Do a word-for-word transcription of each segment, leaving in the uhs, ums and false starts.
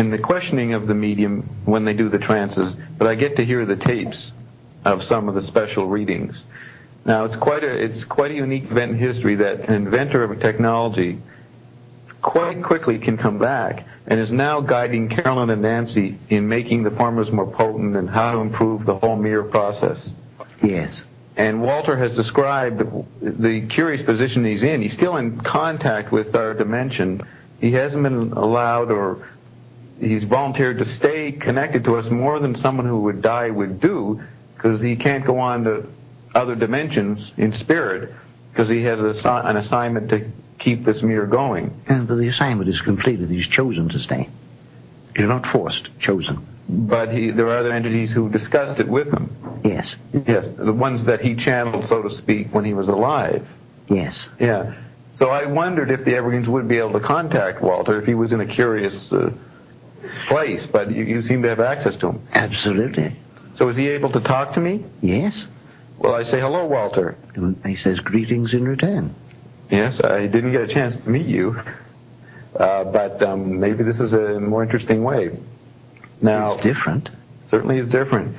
in the questioning of the medium when they do the trances, but I get to hear the tapes of some of the special readings. Now, it's quite a it's quite a unique event in history that an inventor of a technology quite quickly can come back and is now guiding Carolyn and Nancy in making the formulas more potent and how to improve the whole mirror process. Yes. And Walter has described the curious position he's in. He's still in contact with our dimension. He hasn't been allowed, or he's volunteered to stay connected to us more than someone who would die would do, because he can't go on to other dimensions in spirit, because he has a, an assignment to keep this mirror going. And the assignment is completed. He's chosen to stay. He's not forced, chosen. But he, there are other entities who discussed it with him. Yes. Yes, the ones that he channeled, so to speak, when he was alive. Yes. Yeah. So I wondered if the Evergreens would be able to contact Walter if he was in a curious uh, place, but you, you seem to have access to him. Absolutely. So is he able to talk to me? Yes. Well, I say, hello, Walter. And he says greetings in return. Yes, I didn't get a chance to meet you, uh, but um, maybe this is a more interesting way. Now, it's different. Certainly is different.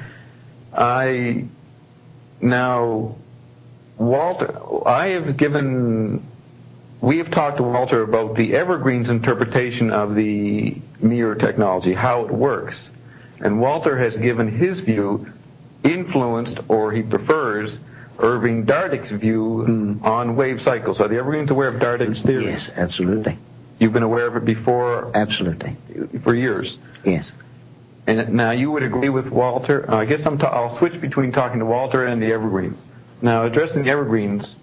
I, now, Walter, I have given, we have talked to Walter about the Evergreens interpretation of the mirror technology, how it works. And Walter has given his view, influenced, or he prefers, Irving Dardick's view mm. on wave cycles. Are the Evergreens aware of Dardick's theory? Yes, absolutely. You've been aware of it before? Absolutely. For years? Yes. And now you would agree with Walter? Uh, I guess I'm ta- I'll switch between talking to Walter and the Evergreens. Now, addressing the Evergreens,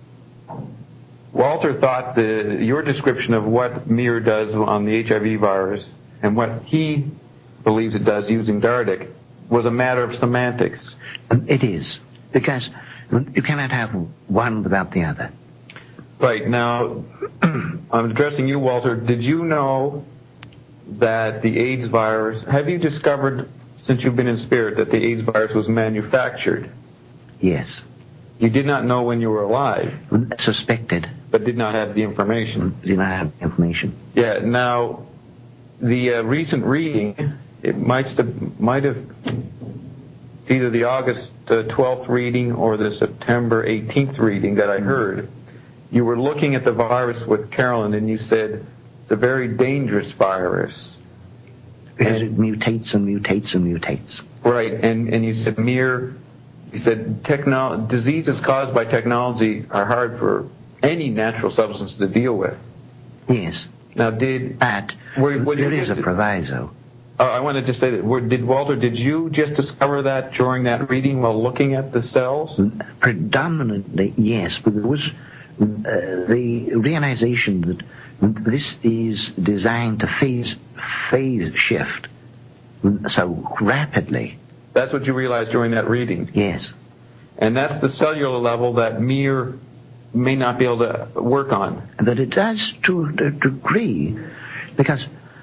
Walter thought the, your description of what mirror does on the H I V virus and what he believes it does using Dardick was a matter of semantics. It is, because you cannot have one without the other. Right. Now, I'm addressing you, Walter. Did you know that the AIDS virus, have you discovered, since you've been in spirit, that the AIDS virus was manufactured? Yes. You did not know when you were alive? Suspected. But did not have the information? Did not have the information. Yeah. Now, the uh, recent reading, it might, st- might have... It's either the August uh, twelfth reading or the September eighteenth reading that I heard. You were looking at the virus with Carolyn and you said, it's a very dangerous virus. Because and, it mutates and mutates and mutates. Right, and, and you said mere, you said techno- diseases caused by technology are hard for any natural substance to deal with. Yes. Now did... But were, were there is a proviso. Uh, I wanted to say that, were, did Walter, did you just discover that during that reading while looking at the cells? Predominantly, yes, but there was uh, the realization that this is designed to phase, phase shift so rapidly. That's what you realized during that reading? Yes. And that's the cellular level that mirror may not be able to work on? That it does to a degree, because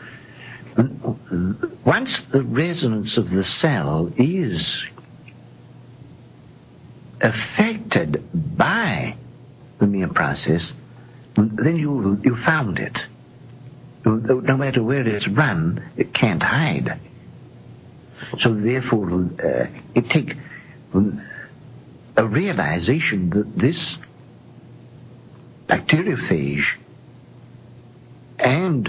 once the resonance of the cell is affected by the mirror process, then you you found it. No matter where it's run, it can't hide. So therefore, uh, it takes a realization that this bacteriophage and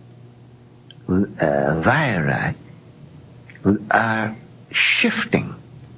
uh, viri are shifting.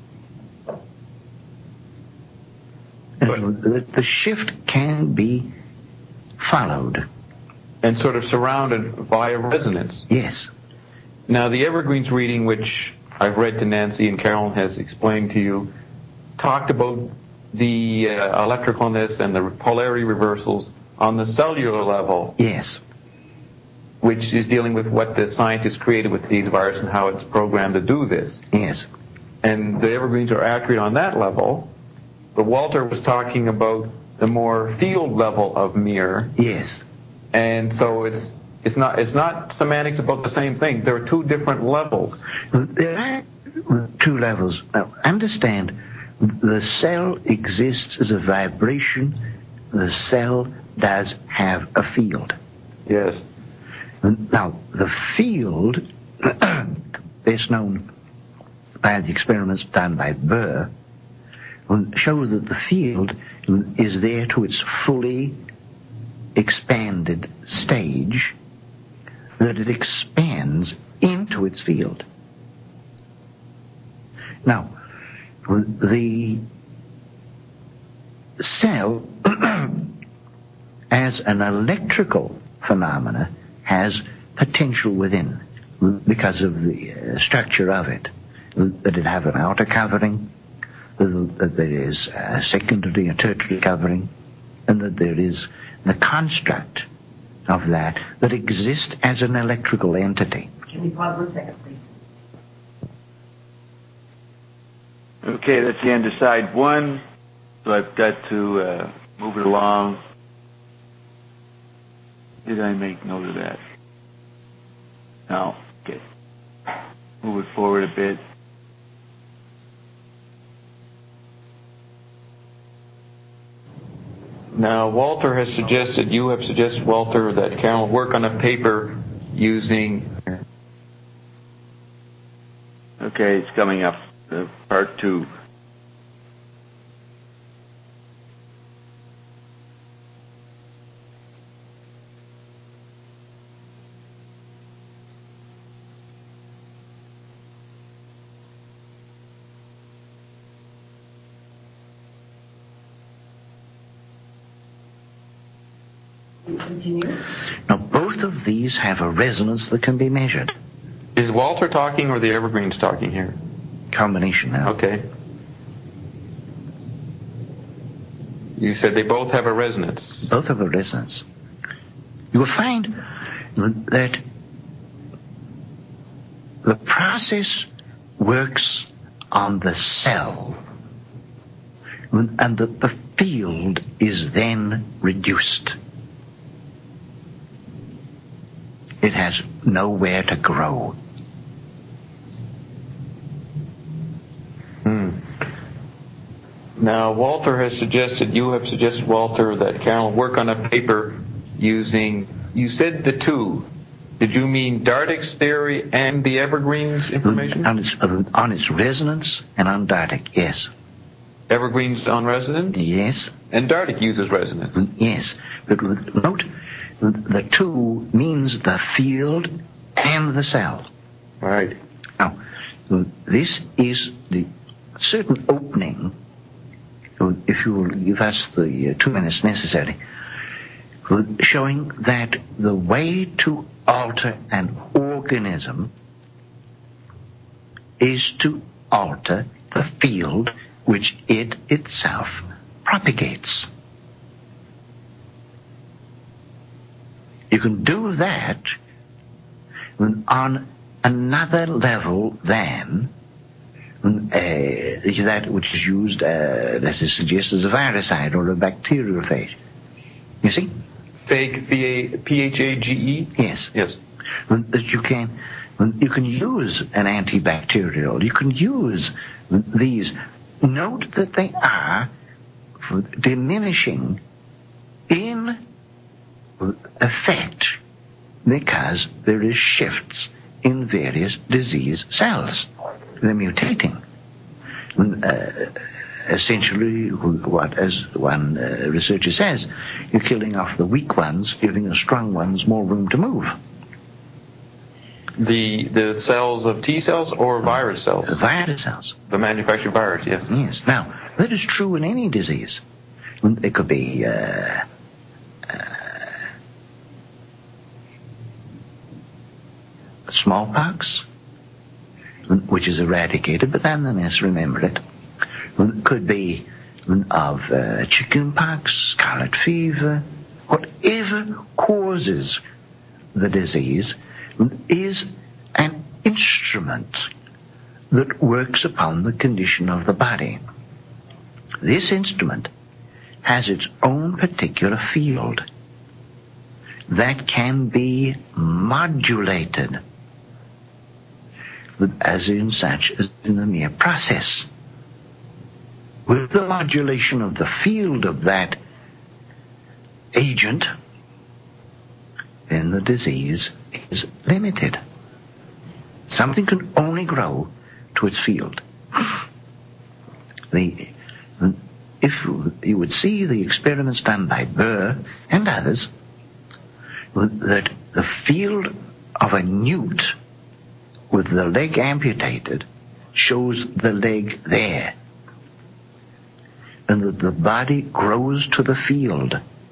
And the, the shift can be followed. And sort of surrounded via resonance. Yes. Now, the Evergreens reading, which I've read to Nancy and Carolyn has explained to you, talked about the uh, electricalness and the polarity reversals on the cellular level. Yes. Which is dealing with what the scientists created with these viruses and how it's programmed to do this. Yes. And the Evergreens are accurate on that level. But Walter was talking about the more field level of mirror. Yes. And so it's it's not it's not semantics about the same thing. There are two different levels. There are two levels. Now, understand, the cell exists as a vibration. The cell does have a field. Yes. Now, the field best known by the experiments done by Burr, shows that the field is there to its fully expanded stage, that it expands into its field. Now, the cell, as an electrical phenomena, has potential within because of the uh, structure of it, that it have an outer covering, that there is a secondary and tertiary covering, and that there is the construct of that that exists as an electrical entity. Can we pause one second, please? Okay, that's the end of side one, so I've got to uh, move it along. Did I make note of that? No. Okay. Move it forward a bit. Now, Walter has suggested, you have suggested, Walter, that Carol work on a paper using... Okay, it's coming up, uh, part two. Continue. Now, both of these have a resonance that can be measured. Is Walter talking or the evergreens talking here? Combination now. Okay. You said they both have a resonance. Both have a resonance. You will find that the process works on the cell, and that the field is then reduced. It has nowhere to grow. Hmm. Now, Walter has suggested, you have suggested, Walter, that Carol work on a paper using, you said the two. Did you mean Dardick's theory and the evergreens information? On its, on its resonance and on Dardick, yes. Evergreens on resonance? Yes. And Dardick uses resonance? Yes. But note, the two means the field and the cell. Right. Now, this is the certain opening, if you will give us the two minutes necessary, showing that the way to alter an organism is to alter the field which it itself propagates. You can do that on another level than uh, that which is used, uh, that is suggested as a viricide or a bacteriophage. You see? Phage, P H A G E? Yes. Yes. That you can, you can use an antibacterial. You can use these. Note that they are diminishing in effect because there is shifts in various disease cells. They're mutating. Uh, essentially, what, as one uh, researcher says, you're killing off the weak ones, giving the strong ones more room to move. The the cells of T cells or virus cells? The virus cells. The manufactured virus, yes. Yes. Now, that is true in any disease. It could be uh, uh, smallpox, which is eradicated, but nonetheless remember it. It could be of uh, chickenpox, scarlet fever, whatever causes the disease is an instrument that works upon the condition of the body. This instrument has its own particular field that can be modulated, as in such as in the mere process. With the modulation of the field of that agent, then the disease is limited. Something can only grow to its field. The, if you would see the experiments done by Burr and others, that the field of a newt with the leg amputated shows the leg there, and that the body grows to the field.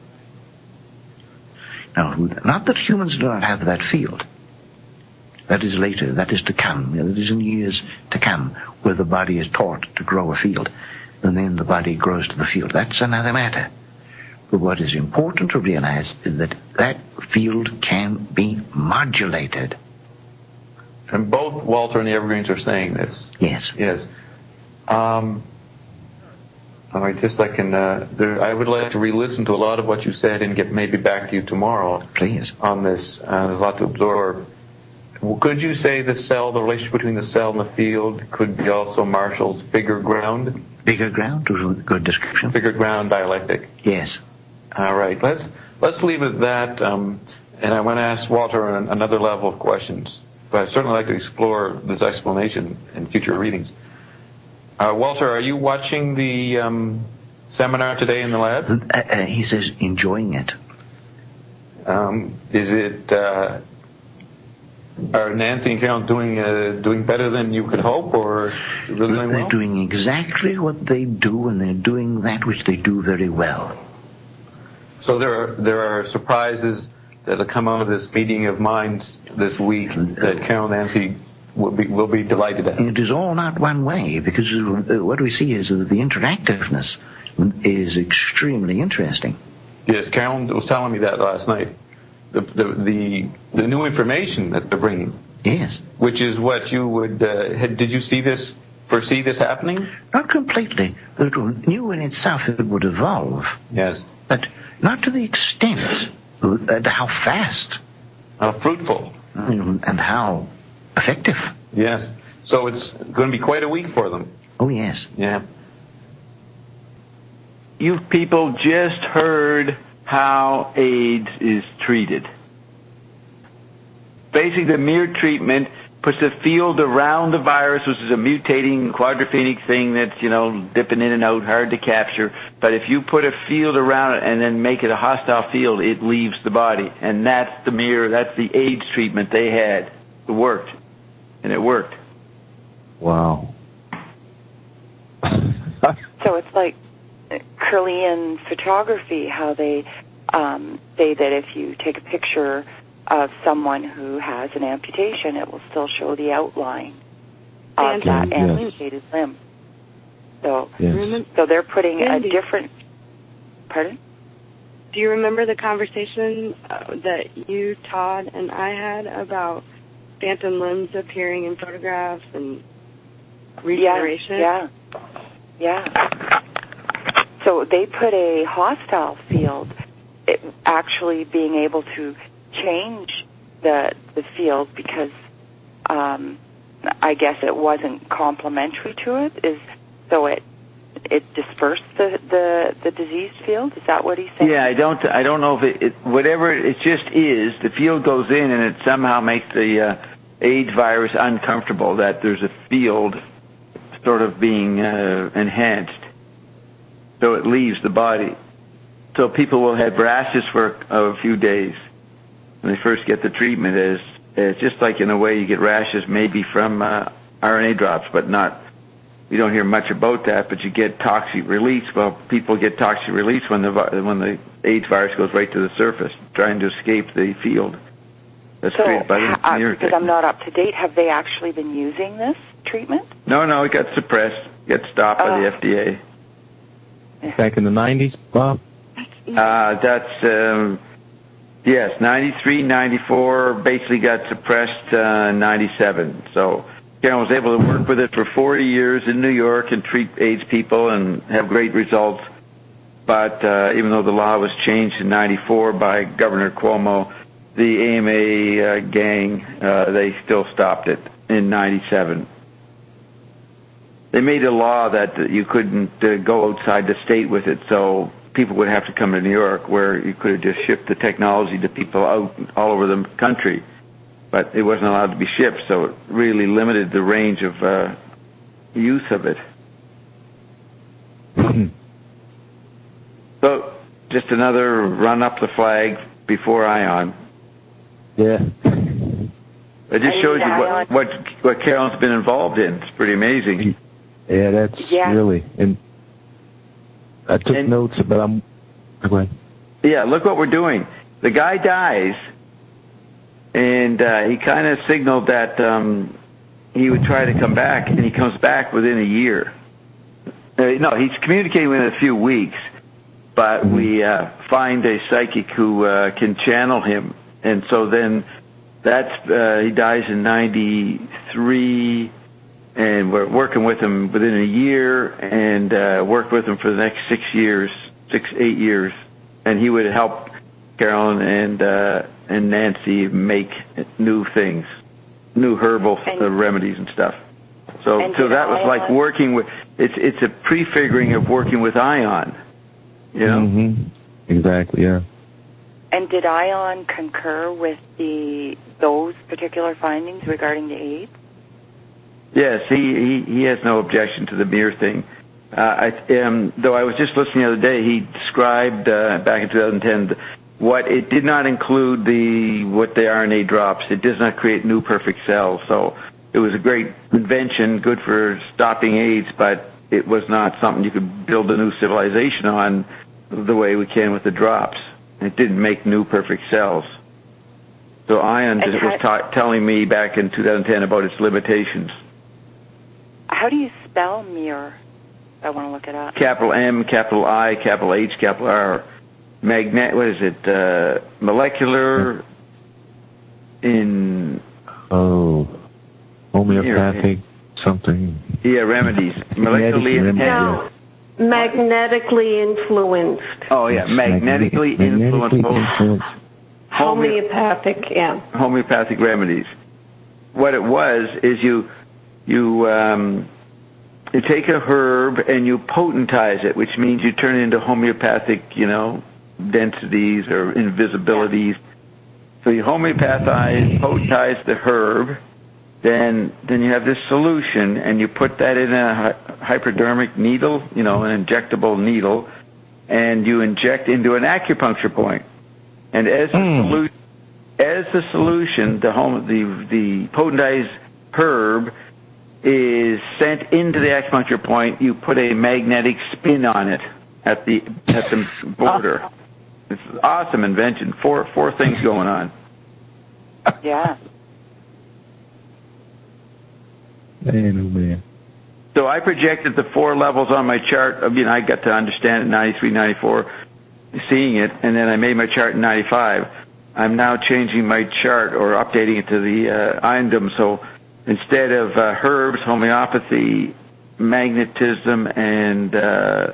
Now, not that humans do not have that field. That is later, that is to come, that is in years to come, where the body is taught to grow a field, and then the body grows to the field. That's another matter. But what is important to realize is that that field can be modulated. And both Walter and the Evergreens are saying this. Yes. Yes. Um, I just I can. Uh, there, I would like to re-listen to a lot of what you said and get maybe back to you tomorrow. Please. On this, uh, there's a lot to absorb. Could you say the cell, the relationship between the cell and the field, could be also Marshall's bigger ground? Bigger ground, good description. Bigger ground dialectic. Yes. All right. Let's let's leave it at that. Um, and I want to ask Walter an, another level of questions. But I'd certainly like to explore this explanation in future readings. Uh, Walter, are you watching the um, seminar today in the lab? Uh, uh, he says enjoying it. Um, is it? Uh, are Nancy and Carol doing uh, doing better than you could hope, or really doing They're well? doing exactly what they do, and they're doing that which they do very well. So there are there are surprises that will come out of this meeting of minds this week that Carol and Nancy will be will be delighted at. It is all not one way, because what we see is that the interactiveness is extremely interesting. Yes, Carol was telling me that last night. The the the, the new information that they're bringing. Yes. Which is what you would uh, had, did you see this foresee this happening? Not completely. It knew in itself it would evolve. Yes. But not to the extent and how fast. How fruitful. And how effective. Yes. So it's going to be quite a week for them. Oh, yes. Yeah. You people just heard how AIDS is treated. Basically, the mere treatment puts a field around the virus, which is a mutating quadrophenic thing that's, you know, dipping in and out, hard to capture. But if you put a field around it and then make it a hostile field, it leaves the body. And that's the mere, that's the AIDS treatment they had. It worked. And it worked. Wow. So it's like Kirlian photography, how they um, say that if you take a picture of someone who has an amputation, it will still show the outline of that yes. amputated limb. So, yes. so they're putting Andy. a different. Pardon? Do you remember the conversation uh, that you, Todd, and I had about phantom limbs appearing in photographs and regeneration? Yeah, yeah, yeah. So they put a hostile field, it actually being able to change the the field because um, I guess it wasn't complementary to it. Is so it it dispersed the, the, the diseased field. Is that what he's saying? Yeah, I don't I don't know if it, it whatever it just is. The field goes in and it somehow makes the uh, AIDS virus uncomfortable. That there's a field sort of being uh, enhanced, so it leaves the body. So people will have rashes for a few days when they first get the treatment. As it's just like in a way you get rashes maybe from uh, R N A drops, but not. We don't hear much about that, but you get toxic release. Well, people get toxic release when the when the AIDS virus goes right to the surface, trying to escape the field. That's so, created by the uh, mirror because technique. I'm not up to date, have they actually been using this treatment? No, no, it got suppressed, got stopped by Oh. the F D A. Back in the nineties, Bob? Uh, that's, um, yes, ninety-three, ninety-four, basically got suppressed uh, ninety-seven. So Karen was able to work with it for forty years in New York and treat AIDS people and have great results. But uh, even though the law was changed in ninety-four by Governor Cuomo, the A M A uh, gang, uh, they still stopped it in ninety-seven. They made a law that you couldn't uh, go outside the state with it, so people would have to come to New York, where you could have just shipped the technology to people out all over the country. but it wasn't allowed to be shipped, so it really limited the range of uh, use of it. So, just another run up the flag before Ion. Yeah. It just shows you what, what what Carolyn's been involved in. It's pretty amazing. Yeah, that's yeah. really. And I took and, notes, but I'm. Go ahead. Yeah, look what we're doing. The guy dies, and uh, he kind of signaled that um, he would try to come back, and he comes back within a year. Uh, no, he's communicating within a few weeks, but mm-hmm. we uh, find a psychic who uh, can channel him, and so then that's uh, he dies in ninety-three, and we're working with him within a year, and uh, worked with him for the next six years, six eight years, and he would help Carolyn and uh, and Nancy make new things, new herbal uh, remedies and stuff. So, and so that was Ion, like working with. It's it's a prefiguring of working with Ion. You know. Mm-hmm. Exactly. Yeah. And did Ion concur with the those particular findings regarding the AIDS? Yes, he, he, he has no objection to the mirror thing. Uh, I, um, though I was just listening the other day, he described uh, back in twenty ten what it did not include the what the R N A drops. It does not create new perfect cells. So it was a great invention, good for stopping AIDS, but it was not something you could build a new civilization on the way we can with the drops. It didn't make new perfect cells. So Ion just was ta- telling me back in two thousand ten about its limitations. How do you spell mirror? I want to look it up. Capital M, capital I, capital H, capital R. Magnet, what is it? Uh, molecular in... Oh, homeopathic something. Yeah, remedies. Molecularly No, magnetically influenced. Oh, yeah, magnetically, magnetically influenced. influenced. Homeopathic, yeah. Homeopathic remedies. What it was is you you um, you take a herb and you potentize it, which means you turn it into homeopathic, you know, densities or invisibilities. So you homeopathize, potentize the herb, then then you have this solution, and you put that in a hypodermic needle, you know, an injectable needle, and you inject into an acupuncture point. And as the, mm. solu- as the solution, the home, the the potentized herb is sent into the acupuncture point, you put a magnetic spin on it at the at the border. Oh. It's an awesome invention. Four four things going on. Yeah. Man, oh man. So I projected the four levels on my chart. I mean, I got to understand it in ninety-three, ninety-four, seeing it, and then I made my chart in ninety-five. I'm now changing my chart or updating it to the uh, Iondom. So instead of uh, herbs, homeopathy, magnetism, and uh,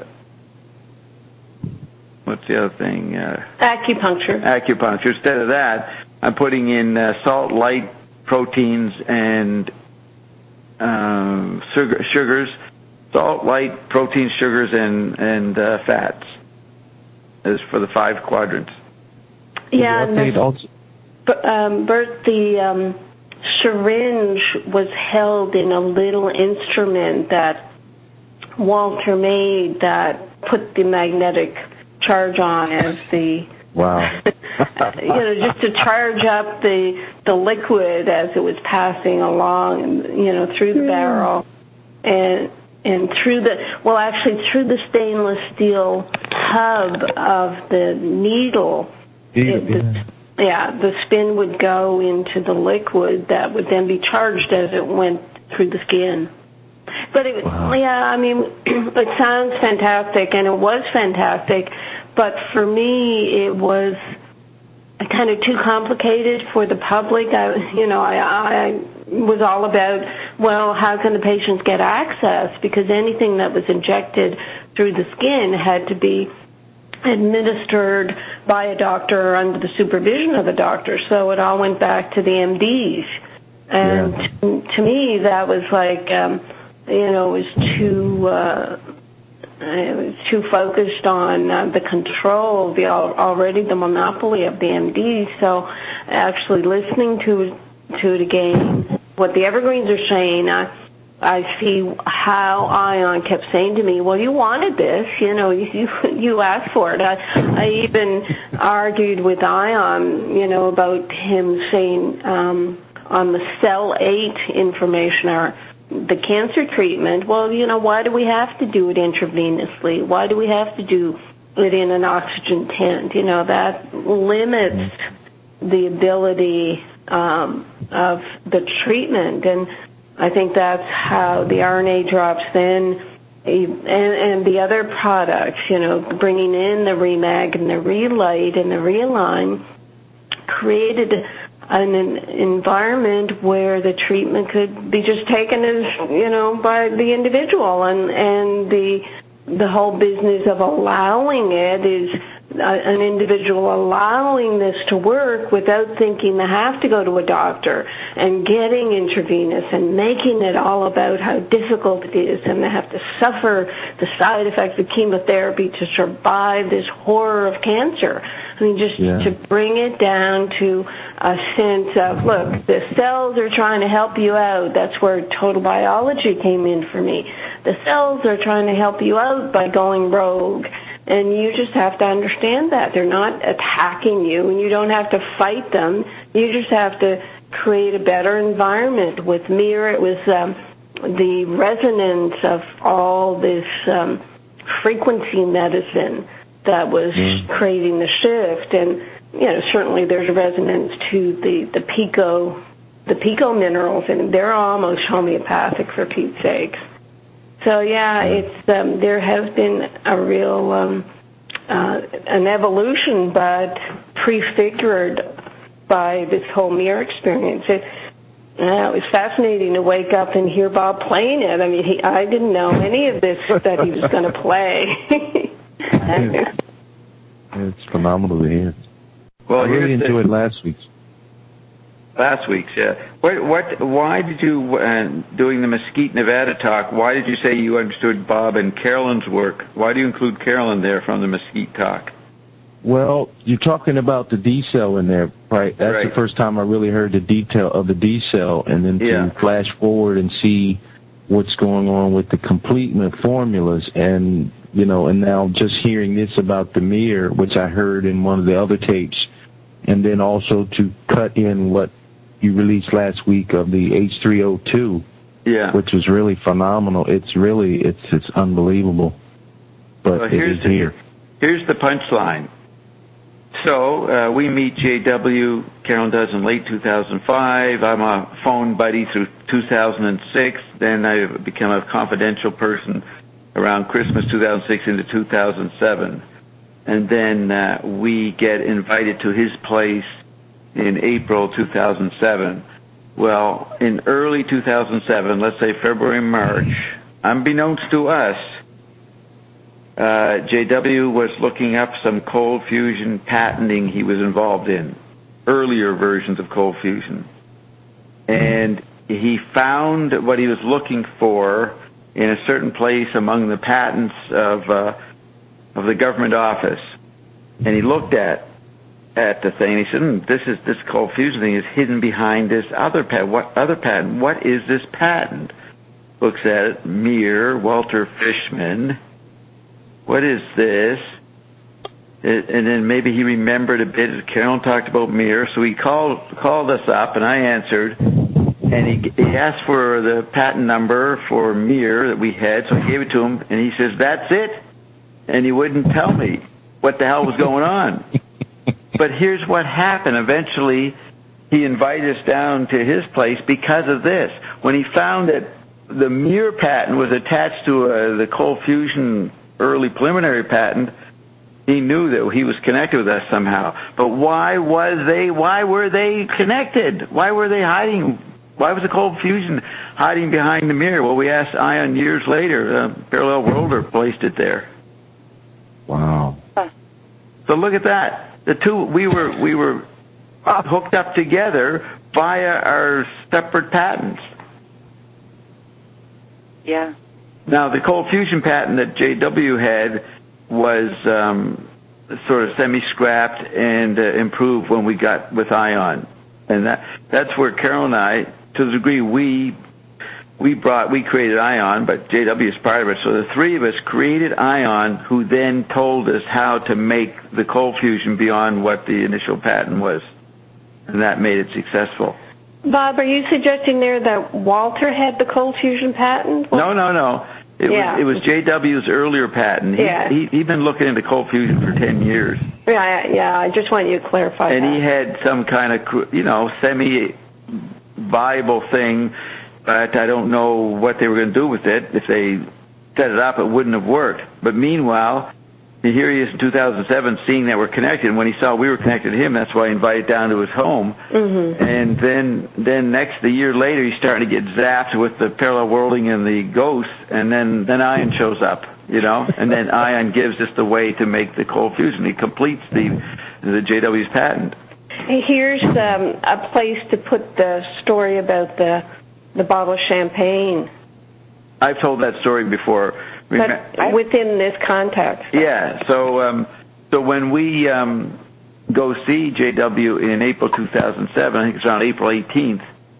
what's the other thing? Uh, acupuncture. Acupuncture. Instead of that, I'm putting in uh, salt, light, proteins, and um, sugar, sugars, salt, light, protein, sugars, and and uh, fats. As for the five quadrants. Yeah, and the, um, Bert, the um, syringe was held in a little instrument that Walter made that put the magnetic charge on as the wow, you know, just to charge up the the liquid as it was passing along, you know, through the barrel, and and through the well, actually through the stainless steel hub of the needle. Yeah, it, the, yeah, the spin would go into the liquid that would then be charged as it went through the skin. But it, wow. yeah, I mean, it sounds fantastic, and it was fantastic. But for me, it was kind of too complicated for the public. I, you know, I, I was all about, well, how can the patients get access? Because anything that was injected through the skin had to be administered by a doctor or under the supervision of a doctor. So it all went back to the M Ds. And yeah. to, to me, that was like, um, you know, it was too... Uh, It was too focused on uh, the control, the already the monopoly of the M D. So actually listening to to it again. What the evergreens are saying, I, I see how Ion kept saying to me, well, you wanted this, you know, you you, you asked for it. I, I even argued with Ion, you know, about him saying um, on the cell eight information, or the cancer treatment, well, you know, why do we have to do it intravenously? Why do we have to do it in an oxygen tent? You know, that limits the ability um, of the treatment. And I think that's how the R N A drops then, and, and the other products, you know, bringing in the Remag and the Relight and the Realign, created an environment where the treatment could be just taken as, you know, by the individual, and and the the whole business of allowing it is an individual allowing this to work without thinking they have to go to a doctor and getting intravenous and making it all about how difficult it is, and they have to suffer the side effects of chemotherapy to survive this horror of cancer. I mean, just yeah. to bring it down to a sense of, look, the cells are trying to help you out. That's where total biology came in for me. The cells are trying to help you out by going rogue. And you just have to understand that. They're not attacking you, and you don't have to fight them. You just have to create a better environment. With Mir, it was um, the resonance of all this um, frequency medicine that was mm. creating the shift. And, you know, certainly there's a resonance to the, the pico, the pico minerals, and they're almost homeopathic, for Pete's sakes. So, yeah, it's um, there has been a real um, uh, an evolution, but prefigured by this whole Mir experience. It, uh, it was fascinating to wake up and hear Bob playing it. I mean, he, I didn't know any of this that he was going to play. it's, it's phenomenal to hear. Well, I really enjoyed the, last week's. Last week's, yeah. What, what, why did you, uh, doing the Mesquite, Nevada talk, why did you say you understood Bob and Carolyn's work? Why do you include Carolyn there from the Mesquite talk? Well, you're talking about the D cell in there, right? That's right. The first time I really heard the detail of the D cell, and then to yeah. flash forward and see what's going on with the completement formulas, and, you know, and now just hearing this about the Mir, which I heard in one of the other tapes, and then also to cut in what you released last week of the H three O two, yeah, which was really phenomenal. It's really, it's it's unbelievable, but well, it here's is the, here. Here's the punchline. So uh, we meet J W, Carolyn does in late two thousand five. I'm a phone buddy through two thousand six. Then I become a confidential person around Christmas two thousand six into two thousand seven. And then uh, we get invited to his place in April two thousand seven. Well, in early two thousand seven, let's say February, March, unbeknownst to us, uh, J W was looking up some cold fusion patenting he was involved in, earlier versions of cold fusion. And he found what he was looking for in a certain place among the patents of uh, of the government office. And he looked at at the thing. He said, mm, this is this cold fusion thing is hidden behind this other patent. What other patent? What is this patent? Looks at it. Mir, Walter Fishman. What is this? It, and then maybe he remembered a bit. Carolyn talked about Mir, so he called called us up, and I answered. And he, he asked for the patent number for Mir that we had, so I gave it to him, and he says, that's it. And he wouldn't tell me what the hell was going on. But here's what happened. Eventually, he invited us down to his place because of this. When he found that the Mir patent was attached to uh, the cold fusion early preliminary patent, he knew that he was connected with us somehow. But why was they? Why were they connected? Why were they hiding? Why was the cold fusion hiding behind the Mir? Well, we asked Ion years later. Uh, Parallel Worlder placed it there. Wow. So look at that. The two, we were we were hooked up together via our separate patents. Yeah. Now, the cold fusion patent that J W had was um, sort of semi-scrapped and uh, improved when we got with Ion. And that that's where Carol and I, to the degree we we brought, we created ION, but J W is part of it. So the three of us created ION, who then told us how to make the cold fusion beyond what the initial patent was. And that made it successful. Bob, are you suggesting there that Walter had the cold fusion patent? No, no, no. It yeah. was it was J W's earlier patent. He, yeah. he, he'd been looking into cold fusion for ten years. Yeah, yeah. I just want you to clarify and that. And he had some kind of, you know, semi-viable thing, but I don't know what they were going to do with it. If they set it up, it wouldn't have worked. But meanwhile, here he is in two thousand seven, seeing that we're connected. And when he saw we were connected to him, that's why he invited down to his home. Mm-hmm. And then, then next, a year later, he's starting to get zapped with the parallel worlding and the ghosts. And then, then ION shows up, you know. And then ION gives us the way to make the cold fusion. He completes the the J W's patent. Here's um, a place to put the story about the the bottle of champagne. I've told that story before. But within this context. Yeah. So, um, so when we um, go see J W in April two thousand seven, I think it's around April eighteenth.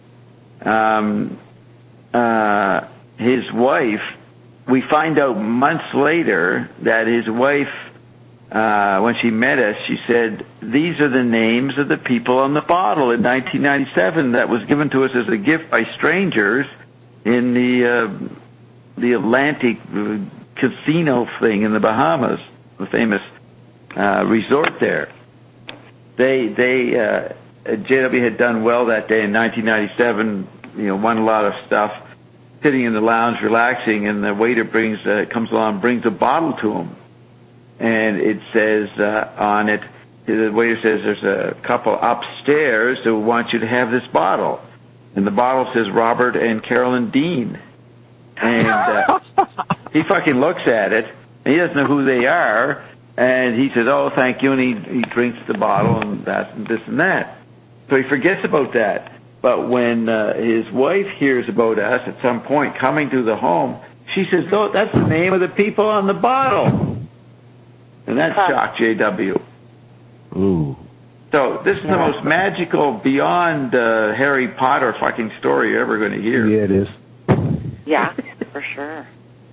Um, uh, his wife. We find out months later that his wife, uh, when she met us, she said, "These are the names of the people on the bottle in nineteen ninety-seven that was given to us as a gift by strangers in the." Uh, the Atlantic casino thing in the Bahamas, the famous uh, resort there. They, they, uh, J W had done well that day in nineteen ninety-seven, you know, won a lot of stuff, sitting in the lounge relaxing, and the waiter brings, uh, comes along and brings a bottle to him. And it says uh, on it, the waiter says, "There's a couple upstairs who want you to have this bottle." And the bottle says Robert and Carolyn Dean. And uh, he fucking looks at it, and he doesn't know who they are, and he says, "Oh, thank you," and he, he drinks the bottle and that and this and that. So he forgets about that. But when uh, his wife hears about us at some point coming to the home, she says, "Oh, that's the name of the people on the bottle." And that shocked J W. Ooh. So this is the most magical, beyond uh, Harry Potter fucking story you're ever going to hear. Yeah, it is. Yeah, for sure.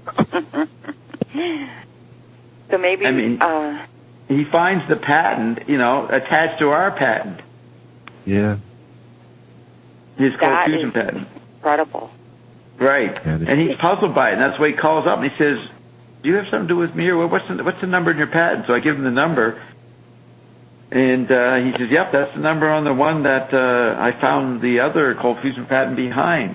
So maybe I mean, uh, he finds the patent, you know, attached to our patent. Yeah. His cold fusion patent. Incredible. Right. Yeah, and he's puzzled by it, and that's why he calls up and he says, "Do you have something to do with me, or what's the, what's the number in your patent?" So I give him the number, and uh, he says, "Yep, that's the number on the one that uh, I found the other cold fusion patent behind."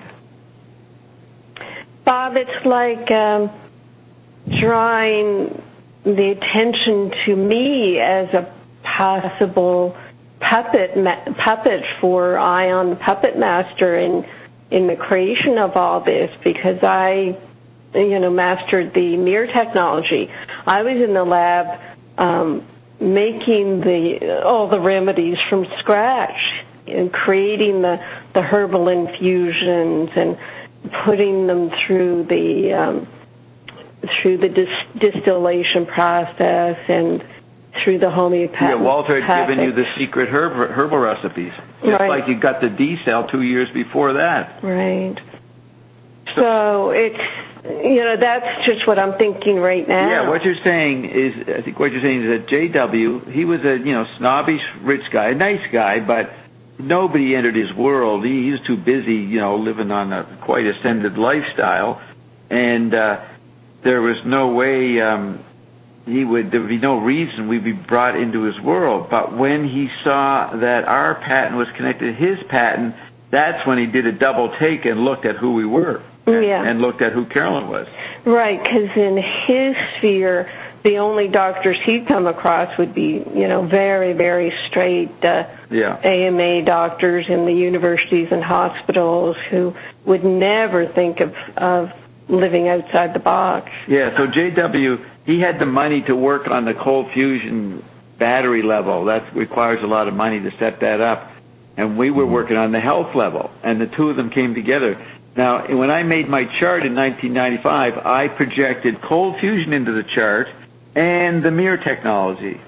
Bob, it's like um, drawing the attention to me as a possible puppet ma- puppet for ION, the puppet master, in in the creation of all this, because I, you know, mastered the mirror technology. I was in the lab um, making the all the remedies from scratch and creating the, the herbal infusions and putting them through the um, through the dis- distillation process and through the homeopathic. Yeah, Walter had given you the secret herb, herbal recipes, just right. like you got the D cell two years before that. Right. So, so it's, you know, that's just what I'm thinking right now. Yeah, what you're saying is, I think what you're saying is that J W, he was a, you know, snobbish rich guy, a nice guy, but nobody entered his world. He, he was too busy, you know, living on a quite ascended lifestyle, and uh, there was no way um, he would. There would be no reason we'd be brought into his world. But when he saw that our patent was connected to his patent, that's when he did a double take and looked at who we were, and, yeah. and looked at who Carolyn was. Right, because in his sphere, the only doctors he'd come across would be, you know, very, very straight uh, yeah. A M A doctors in the universities and hospitals who would never think of, of living outside the box. Yeah, so J W, he had the money to work on the cold fusion battery level. That requires a lot of money to set that up. And we were working on the health level, and the two of them came together. Now, when I made my chart in nineteen ninety-five, I projected cold fusion into the chart and the mirror technology.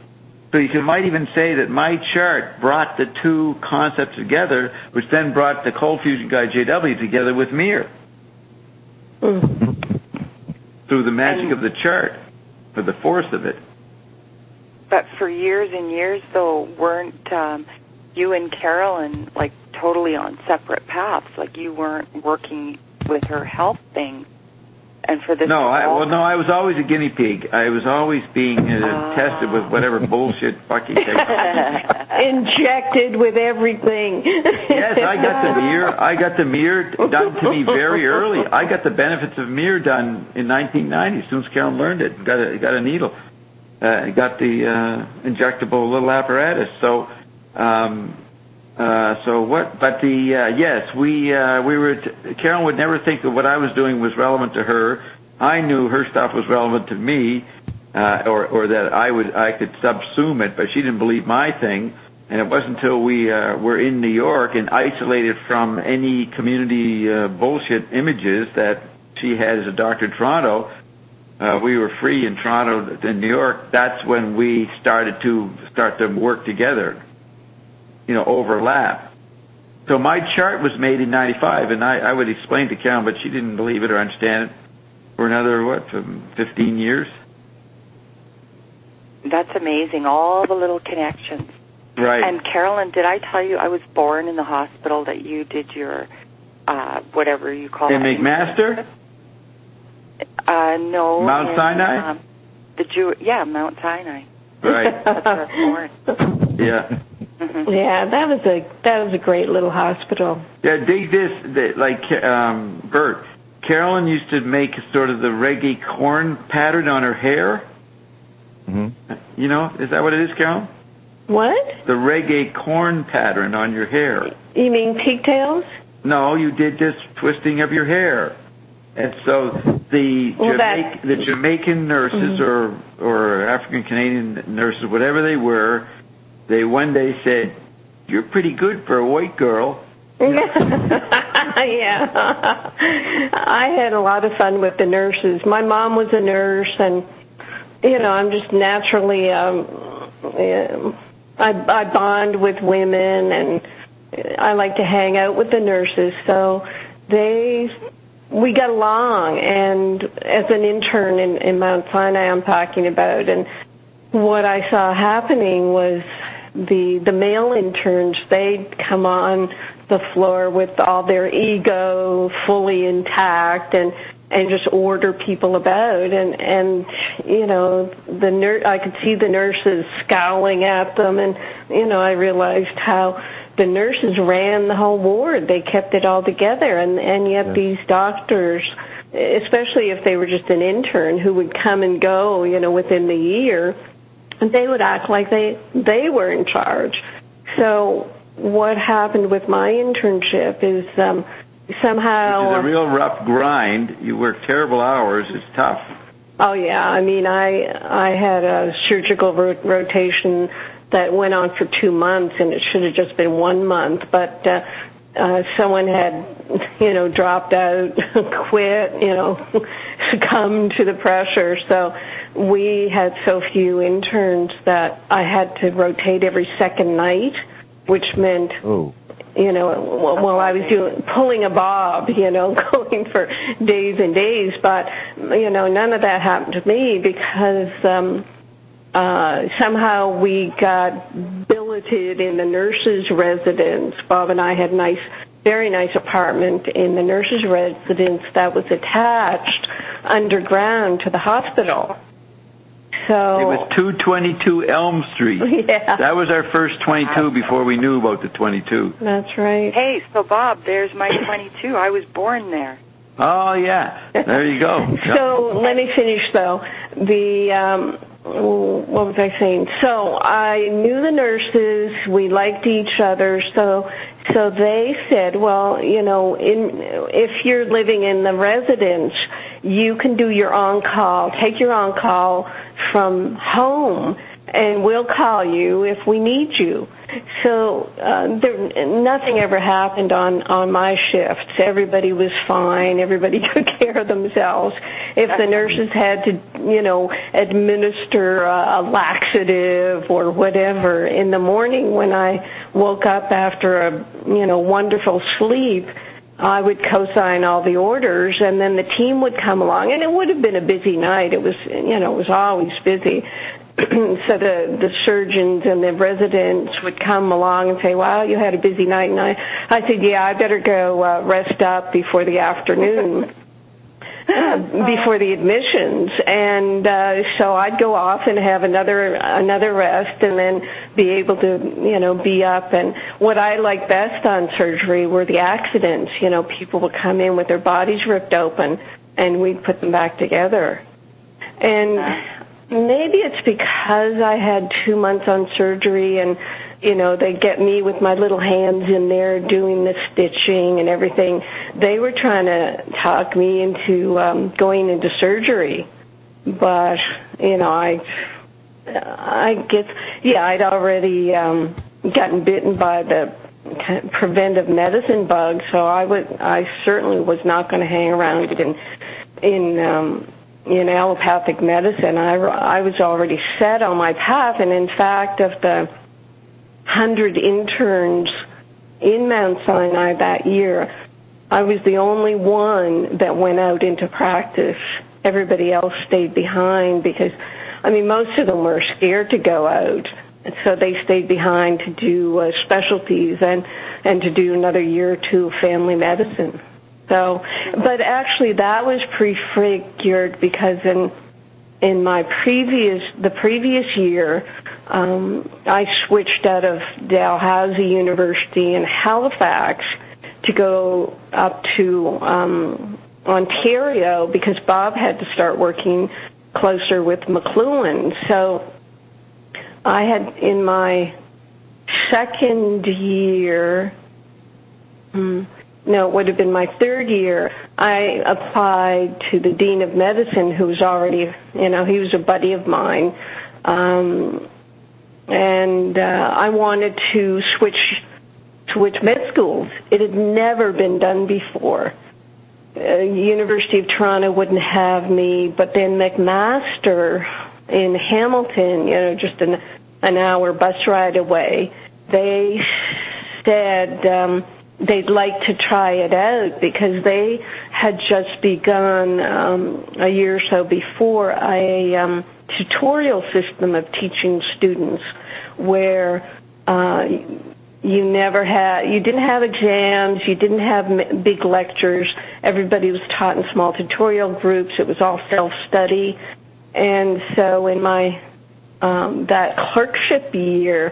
So you can, might even say that my chart brought the two concepts together, which then brought the cold fusion guy J W together with Mir. Mm. Through the magic and, of the chart, for the force of it. But for years and years, though, weren't um, you and Carolyn like totally on separate paths? Like you weren't working with her health thing, and for this. No, I, well, no, I was always a guinea pig. I was always being uh, uh, tested with whatever bullshit fucking technology. Injected with everything. Yes, I got the Mir. I got the Mir done to me very early. I got the benefits of Mir done in nineteen ninety. As soon as Carolyn learned it, got a got a needle. Uh, got the uh, injectable little apparatus. So, um, uh, so what? But the uh, yes, we uh, we were. T- Carolyn would never think that what I was doing was relevant to her. I knew her stuff was relevant to me, uh, or or that I would I could subsume it, but she didn't believe my thing. And it wasn't until we uh, were in New York and isolated from any community uh, bullshit images that she had as a doctor in Toronto. Uh, we were free in Toronto, in New York. That's when we started to start to work together, you know, overlap. So my chart was made in ninety-five, and I, I would explain to Carolyn, but she didn't believe it or understand it for another, what, fifteen years? That's amazing, all the little connections. Right. And Carolyn, did I tell you I was born in the hospital that you did your, uh, whatever you call in it? McMaster? Uh, no. Mount in, Sinai? Um, the Jew, yeah, Mount Sinai. Right. That's where I was born. Yeah. Mm-hmm. Yeah, that was a that was a great little hospital. Yeah, dig this, the, like um, Bert. Carolyn used to make sort of the reggae corn pattern on her hair. Mm-hmm. You know, is that what it is, Carolyn? What? The reggae corn pattern on your hair. You mean pigtails? No, you did this twisting of your hair. And so the well, Jamaican, the Jamaican nurses mm-hmm. or or African Canadian nurses, whatever they were, they one day said, "You're pretty good for a white girl." Yeah, I had a lot of fun with the nurses. My mom was a nurse, and you know, I'm just naturally um, I, I bond with women, and I like to hang out with the nurses. So they. We got along, and as an intern in, in Mount Sinai I'm talking about, and what I saw happening was the the male interns, they'd come on the floor with all their ego fully intact and and just order people about, and and you know the nur- I could see the nurses scowling at them, and you know I realized how the nurses ran the whole ward. They kept it all together, and and yet yeah. these doctors, especially if they were just an intern who would come and go, you know, within the year, and they would act like they they were in charge. So what happened with my internship is um, somehow it's a real rough grind. You work terrible hours. It's tough. Oh yeah, I mean I I had a surgical ro- rotation that went on for two months, and it should have just been one month. But uh, uh, someone had, you know, dropped out, quit, you know, succumbed to the pressure. So we had so few interns that I had to rotate every second night, which meant, oh. you know, while I was doing pulling a bob, you know, going for days and days. But you know, none of that happened to me because. Um, Uh, somehow we got billeted in the nurses' residence. Bob and I had a nice, very nice apartment in the nurses' residence that was attached underground to the hospital. So it was two twenty-two Elm Street. Yeah. That was our first twenty-two before we knew about the twenty-two. That's right. Hey, so Bob, there's my twenty-two. I was born there. Oh, yeah. There you go. So let me finish, though. The... Um, what was I saying? So I knew the nurses. We liked each other. So, so they said, well, you know, in, if you're living in the residence, you can do your on-call, take your on-call from home, and we'll call you if we need you. so uh, there, nothing ever happened on, on my shifts. Everybody was fine. Everybody took care of themselves. If the nurses had to, you know, administer a, a laxative or whatever in the morning when I woke up after a, you know, wonderful sleep, I would co-sign all the orders, and then the team would come along, and it would have been a busy night. It was, you know, it was always busy. So the, the surgeons and the residents would come along and say, wow, you had a busy night. And I, I said, yeah, I better go uh, rest up before the afternoon, uh, before the admissions. And uh, so I'd go off and have another another rest and then be able to, you know, be up. And what I liked best on surgery were the accidents. You know, people would come in with their bodies ripped open, and we'd put them back together. And maybe it's because I had two months on surgery and, you know, they get me with my little hands in there doing the stitching and everything. They were trying to talk me into um, going into surgery. But, you know, I, I guess, yeah, I'd already um, gotten bitten by the preventive medicine bug, so I would, I certainly was not going to hang around in, in, um, in allopathic medicine. I, I was already set on my path, and in fact, of the hundred interns in Mount Sinai that year, I was the only one that went out into practice. Everybody else stayed behind because, I mean, most of them were scared to go out, so they stayed behind to do uh, specialties and, and to do another year or two of family medicine. So, but actually that was prefigured because in in my previous the previous year, um, I switched out of Dalhousie University in Halifax to go up to um, Ontario because Bob had to start working closer with McLuhan. So I had in my second year. Hmm, No, it would have been my third year. I applied to the Dean of Medicine, who was already, you know, he was a buddy of mine. Um, and uh, I wanted to switch, switch med schools. It had never been done before. Uh, University of Toronto wouldn't have me, but then McMaster in Hamilton, you know, just an, an hour bus ride away, they said... Um, they'd like to try it out because they had just begun um, a year or so before a um, tutorial system of teaching students where uh, you never had, you didn't have exams, you didn't have big lectures. Everybody was taught in small tutorial groups. It was all self-study. And so in my um, that clerkship year,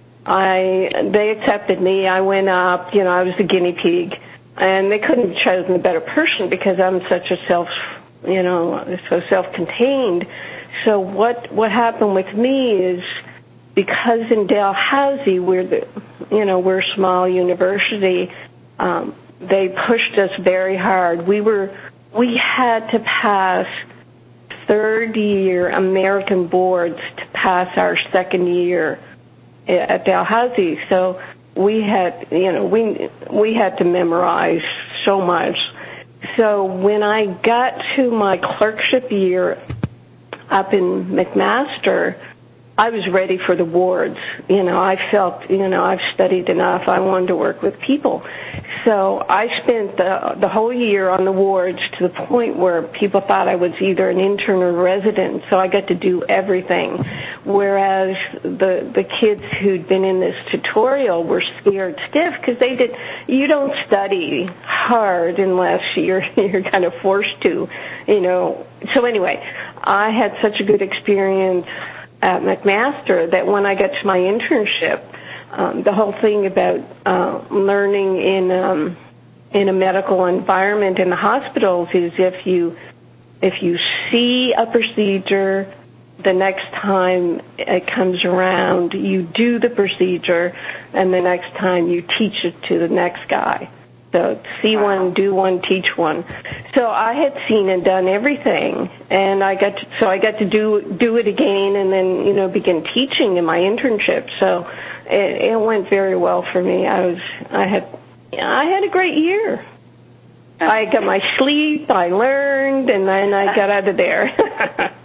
I they accepted me. I went up, you know, I was the guinea pig, and they couldn't have chosen a better person because I'm such a self, you know, so self-contained. So what what happened with me is because in Dalhousie we're the, you know, we're a small university, um, they pushed us very hard. We were we had to pass third year American boards to pass our second year at Dalhousie, so we had, you know, we we had to memorize so much. So when I got to my clerkship year up in McMaster, I was ready for the wards. You know, I felt, you know, I've studied enough. I wanted to work with people. So I spent the, the whole year on the wards to the point where people thought I was either an intern or a resident. So I got to do everything. Whereas the, the kids who'd been in this tutorial were scared stiff because they did, you don't study hard unless you're, you're kind of forced to, you know. So anyway, I had such a good experience at McMaster that when I got to my internship, um, the whole thing about uh, learning in um, in a medical environment in the hospitals is if you if you see a procedure, the next time it comes around, you do the procedure, and the next time you teach it to the next guy. So see one, do one, teach one. So I had seen and done everything, and I got to, so I got to do do it again, and then you know begin teaching in my internship. So it, it went very well for me. I was I had I had a great year. I got my sleep, I learned, and then I got out of there.